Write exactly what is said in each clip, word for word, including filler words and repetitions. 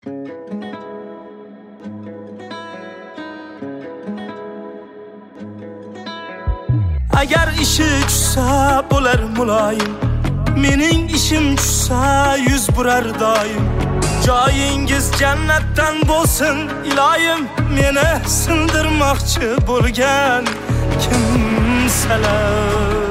Agar ishi tushsa bo'lar muloyim, mening ishim tushsa yuz burar doim. Joyingiz jannatdan bo'lsin iloyim, meni sindirmoqchi bo'lgan kimsalar.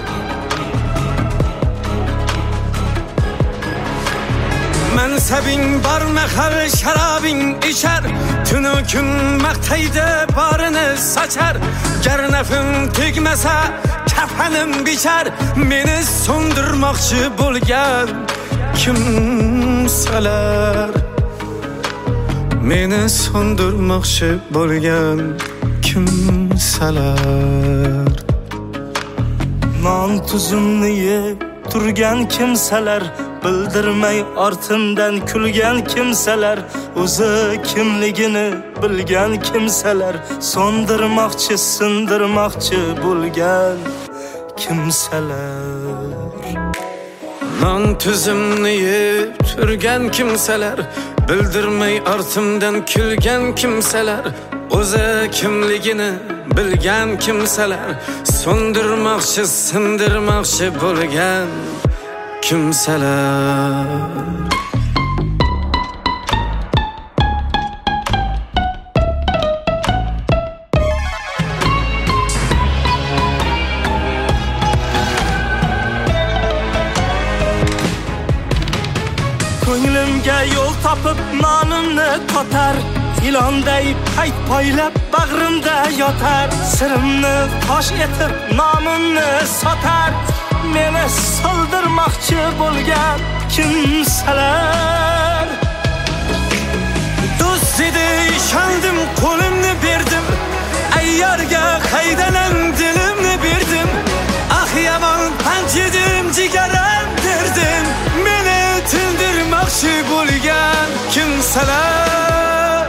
Mansabing bor mahal sharobing ichar, tunu kun maqtaydi borini sochar. Gar nafim tegmasa kafanim bichar, meni so'ndirmoqchi bo'lgan kimsalar. Meni so'ndirmoqchi bo'lgan kimsalar. Non tuzimni yeb turgan kimsalar, bildirmay ortimdan kulgan kimsalar, o'zi kimligini bilgan kimsalar, so'ndirmoqchi, sindirmoqchi bo'lgan kimsalar. Non tuzimni yeb turgan kimsalar, bildirmay ortimdan kulgan kimsalar, o'zi kimligini bilgan kimsalar, so'ndirmoqchi, sindirmoqchi bo'lgan kimsalar. Ko'nglimga yo'l topib nonimni totar, ilonday payt poylab bag'rimda yotar. Sirimni fosh etib nomimni sotar, meni so'ldirmoqchi bo'lgan kimsalar. Do'st edi ishondim, qo'limni berdim, ayyorga qaydanan dilimni berdim. Ah yomon panch edim, jigaram derdim, meni tindirmoqchi bo'lgan kimsalar.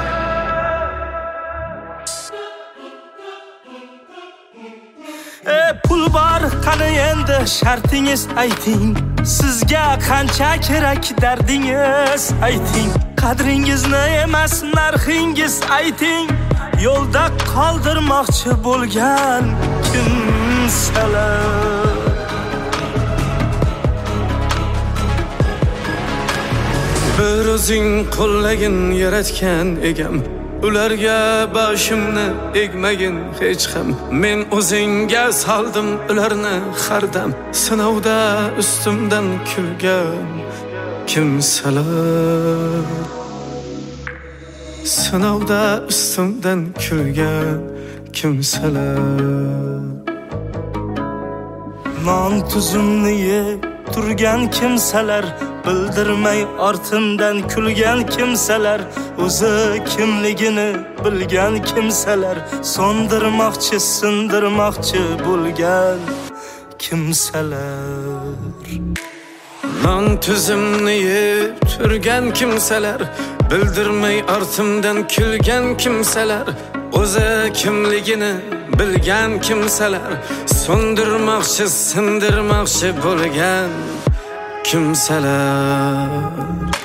E pul bor, qani endi shartingiz ayting, sizga qancha kerak dardingiz ayting. Qadringizni emas narxingiz ayting, yo'lda qoldirmoqchi bo'lgan kimsalar. Bir o'zing qo'llagin yaratgan egam, ularga boshimni egmagin hech ham. Men o'zingga soldim ularni hardam, sinovda ustimdan kulgan kimsalar. Sinovda ustimdan kulgan kimsalar. Non tuzimni yeb turgan kimsalar, bildirmay ortimdan kulgan kimsalar, o'zi kimligini bilgan kimsalar, so'ndirmoqchi, sindirmoqchi bo'lgan kimsalar. Non tuzimni yeb turgan kimsalar, bildirmay ortimdan kulgan kimsalar, o'zi kimligini bilgan kimsalar, so'ndirmoqchi, sindirmoqchi bo'lgan kimsalar.